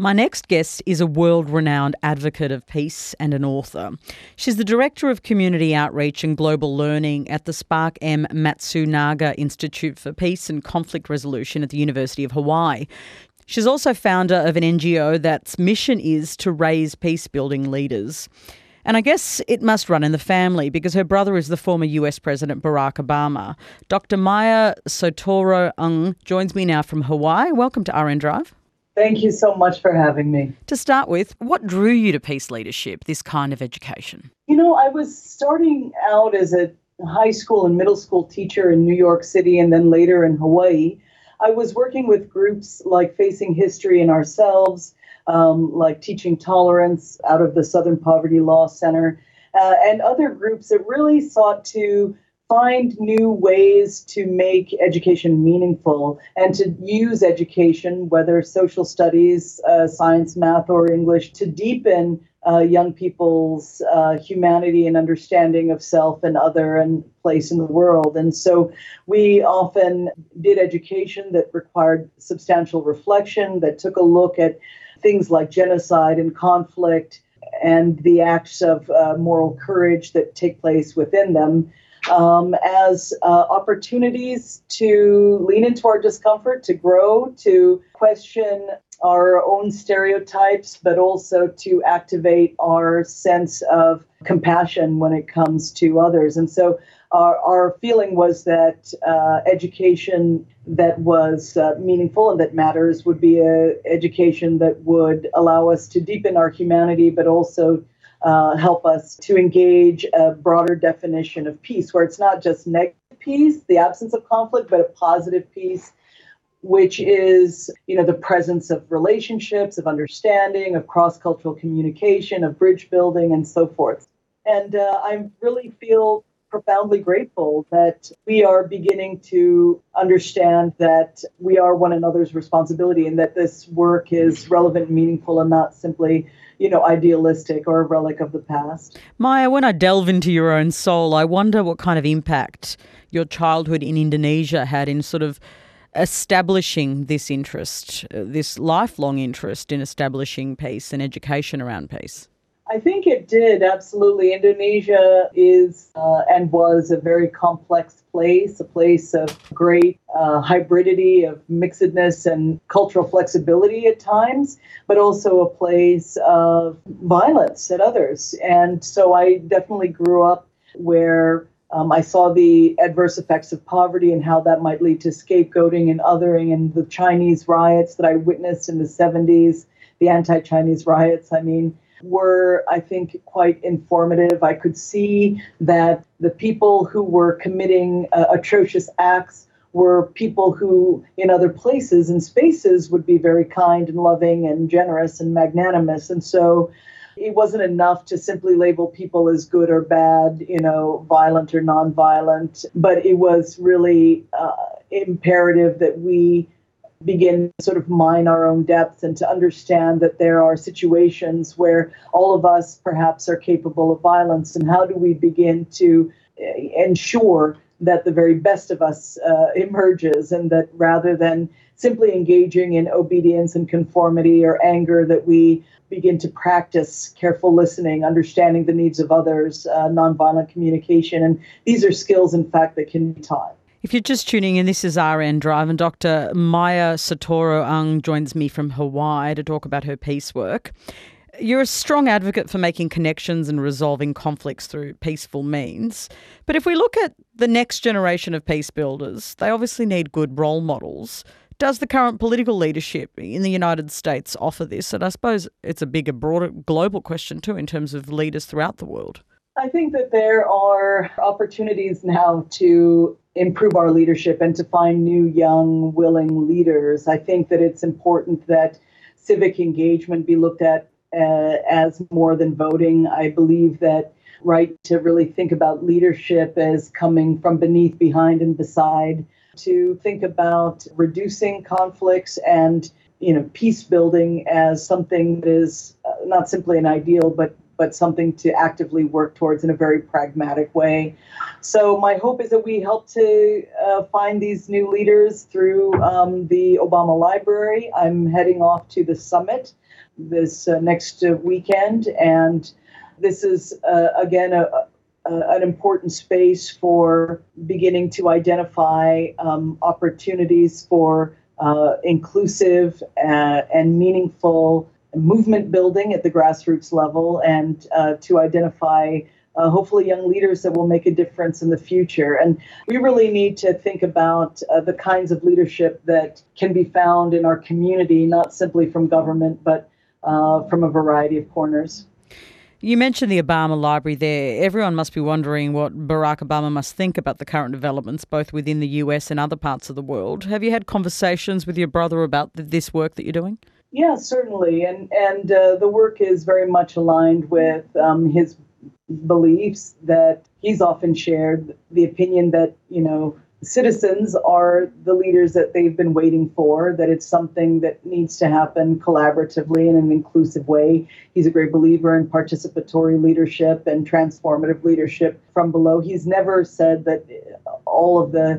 My next guest is a world-renowned advocate of peace and an author. She's the Director of Community Outreach and Global Learning at the Spark M. Matsunaga Institute for Peace and Conflict Resolution at the University of Hawaii. She's also founder of an NGO that's mission is to raise peace-building leaders. And I guess it must run in the family because her brother is the former US President Barack Obama. Dr. Maya Sotoro Ng joins me now from Hawaii. Welcome to RN Drive. Thank you so much for having me. To start with, what drew you to peace leadership, this kind of education? I was starting out as a high school and middle school teacher in New York City and then later in Hawaii. I was working with groups like Facing History and Ourselves, like Teaching Tolerance out of the Southern Poverty Law Center, and other groups that really sought to find new ways to make education meaningful and to use education, whether social studies, science, math, or English, to deepen young people's humanity and understanding of self and other and place in the world. And so we often did education that required substantial reflection, that took a look at things like genocide and conflict and the acts of moral courage that take place within them. As opportunities to lean into our discomfort, to grow, to question our own stereotypes, but also to activate our sense of compassion when it comes to others. And so our feeling was that education that was meaningful and that matters would be an education that would allow us to deepen our humanity, but also help us to engage a broader definition of peace, where it's not just negative peace, the absence of conflict, but a positive peace, which is, the presence of relationships, of understanding, of cross-cultural communication, of bridge building, and so forth. And I really feel profoundly grateful that we are beginning to understand that we are one another's responsibility and that this work is relevant and meaningful and not simply idealistic or a relic of the past. Maya, when I delve into your own soul, I wonder what kind of impact your childhood in Indonesia had in sort of establishing this interest, this lifelong interest in establishing peace and education around peace. I think it did, absolutely. Indonesia is and was a very complex place, a place of great hybridity, of mixedness and cultural flexibility at times, but also a place of violence at others. And so I definitely grew up where I saw the adverse effects of poverty and how that might lead to scapegoating and othering, and the Chinese riots that I witnessed in the 70s, the anti-Chinese riots, were, I think, quite informative. I could see that the people who were committing atrocious acts were people who, in other places and spaces, would be very kind and loving and generous and magnanimous. And so it wasn't enough to simply label people as good or bad, violent or nonviolent, but it was really imperative that we begin to sort of mine our own depths and to understand that there are situations where all of us perhaps are capable of violence, and how do we begin to ensure that the very best of us emerges, and that rather than simply engaging in obedience and conformity or anger, that we begin to practice careful listening, understanding the needs of others, nonviolent communication. And these are skills, in fact, that can be taught. If you're just tuning in, this is RN Drive, and Dr. Maya Sotoro Ng joins me from Hawaii to talk about her peace work. You're a strong advocate for making connections and resolving conflicts through peaceful means. But if we look at the next generation of peace builders, they obviously need good role models. Does the current political leadership in the United States offer this? And I suppose it's a bigger, broader, global question too in terms of leaders throughout the world. I think that there are opportunities now to improve our leadership and to find new, young, willing leaders. I think that it's important that civic engagement be looked at as more than voting. I believe that to really think about leadership as coming from beneath, behind, and beside, to think about reducing conflicts and peace building as something that is not simply an ideal, but but something to actively work towards in a very pragmatic way. So my hope is that we help to find these new leaders through the Obama Library. I'm heading off to the summit this next weekend, and this is, again, an important space for beginning to identify opportunities for inclusive and meaningful movement building at the grassroots level, and to identify hopefully young leaders that will make a difference in the future. And we really need to think about the kinds of leadership that can be found in our community, not simply from government, but from a variety of corners. You mentioned the Obama Library there. Everyone must be wondering what Barack Obama must think about the current developments, both within the US and other parts of the world. Have you had conversations with your brother about this work that you're doing? Yeah, certainly. And the work is very much aligned with his beliefs that he's often shared, the opinion that, citizens are the leaders that they've been waiting for, that it's something that needs to happen collaboratively in an inclusive way. He's a great believer in participatory leadership and transformative leadership from below. He's never said that all of the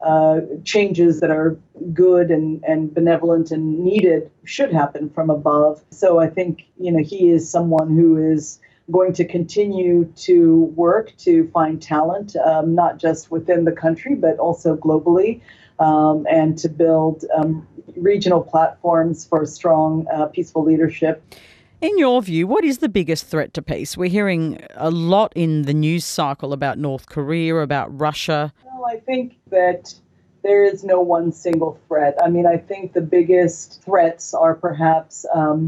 changes that are good and benevolent and needed should happen from above. So I think, he is someone who is going to continue to work to find talent, not just within the country, but also globally, and to build regional platforms for strong, peaceful leadership. In your view, what is the biggest threat to peace? We're hearing a lot in the news cycle about North Korea, about Russia. Well, I think that there is no one single threat. I mean, I think the biggest threats are perhaps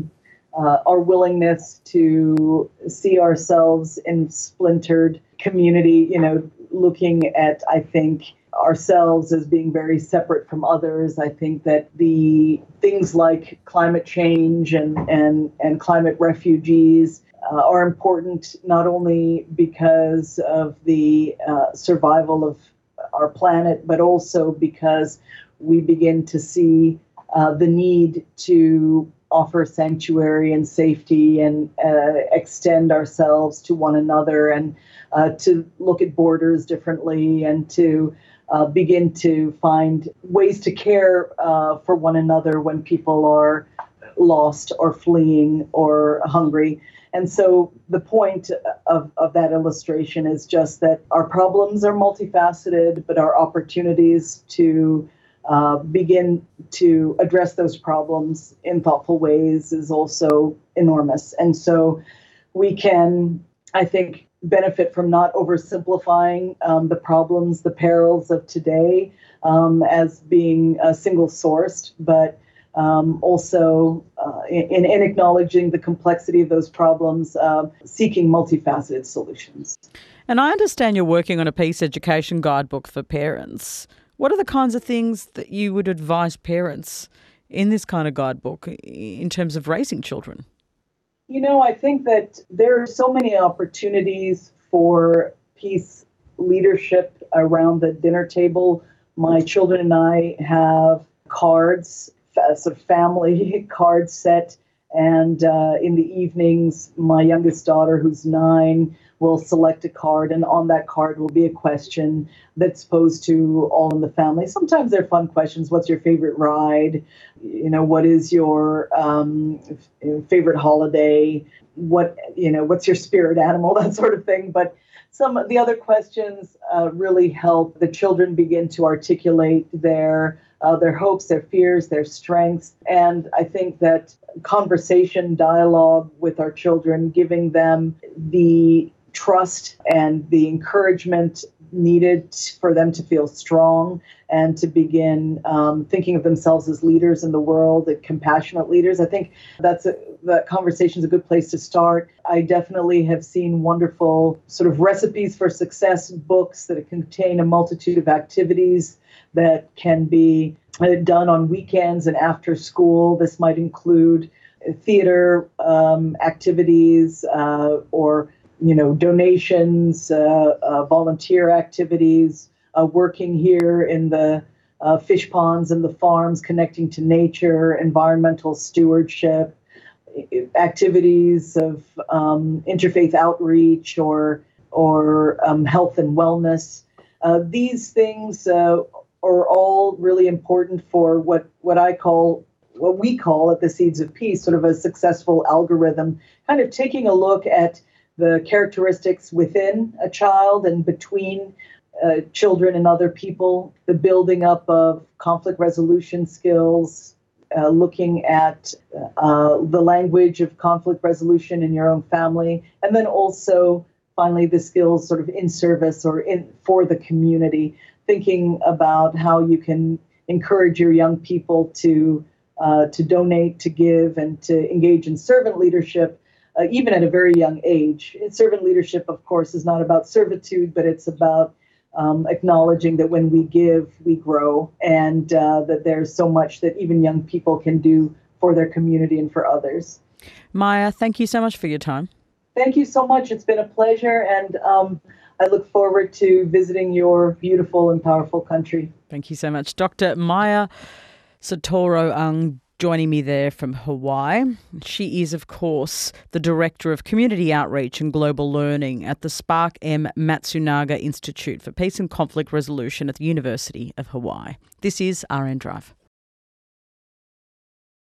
our willingness to see ourselves in splintered community, looking at, I think, ourselves as being very separate from others. I think that the things like climate change and climate refugees are important, not only because of the survival of our planet, but also because we begin to see the need to offer sanctuary and safety and extend ourselves to one another, and to look at borders differently, and to begin to find ways to care for one another when people are lost or fleeing or hungry. And so the point of that illustration is just that our problems are multifaceted, but our opportunities to begin to address those problems in thoughtful ways is also enormous. And so we can, I think, benefit from not oversimplifying the problems, the perils of today as being single-sourced, but also in acknowledging the complexity of those problems, seeking multifaceted solutions. And I understand you're working on a peace education guidebook for parents. What are the kinds of things that you would advise parents in this kind of guidebook in terms of raising children? I think that there are so many opportunities for peace leadership around the dinner table. My children and I have cards, sort of family card set. And in the evenings, my youngest daughter, who's 9, will select a card, and on that card will be a question that's posed to all in the family. Sometimes they're fun questions. What's your favorite ride? What is your favorite holiday? What's your spirit animal? That sort of thing. But some of the other questions really help the children begin to articulate their hopes, their fears, their strengths. And I think that conversation, dialogue with our children, giving them the trust and the encouragement needed for them to feel strong and to begin thinking of themselves as leaders in the world, compassionate leaders. I think that conversation is a good place to start. I definitely have seen wonderful sort of recipes for success books that contain a multitude of activities that can be done on weekends and after school. This might include theater activities or donations, volunteer activities, working here in the fish ponds and the farms, connecting to nature, environmental stewardship. activities of interfaith outreach or health and wellness. These things are all really important for what we call at the Seeds of Peace, sort of a successful algorithm, kind of taking a look at the characteristics within a child and between children and other people, the building up of conflict resolution skills, looking at the language of conflict resolution in your own family, and then also finally the skills sort of in service or for the community, thinking about how you can encourage your young people to donate, to give, and to engage in servant leadership, even at a very young age. Servant leadership, of course, is not about servitude, but it's about acknowledging that when we give, we grow, and that there's so much that even young people can do for their community and for others. Maya, thank you so much for your time. Thank you so much. It's been a pleasure, and I look forward to visiting your beautiful and powerful country. Thank you so much. Dr. Maya Soetoro joining me there from Hawaii. She is, of course, the Director of Community Outreach and Global Learning at the Spark M. Matsunaga Institute for Peace and Conflict Resolution at the University of Hawaii. This is RN Drive.